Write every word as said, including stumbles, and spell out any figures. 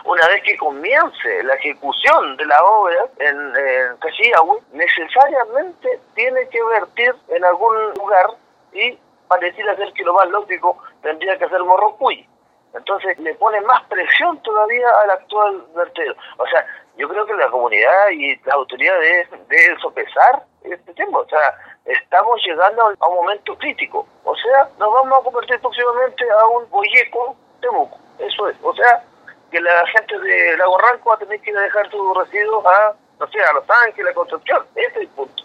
una vez que comience la ejecución de la obra en, en Cachihue, necesariamente tiene que vertir en algún lugar y pareciera ser que lo más lógico tendría que ser Morrocuy. Entonces le pone más presión todavía al actual vertedero. O sea, yo creo que la comunidad y las autoridades deben sopesar este tema. O sea, estamos llegando a un momento crítico. O sea, nos vamos a convertir próximamente a un Boyeco Temuco. Eso es. O sea, que la gente de Lago Ranco va a tener que ir a dejar sus residuos a, no sé, a Los Ángeles, a Concepción. Ese es el punto.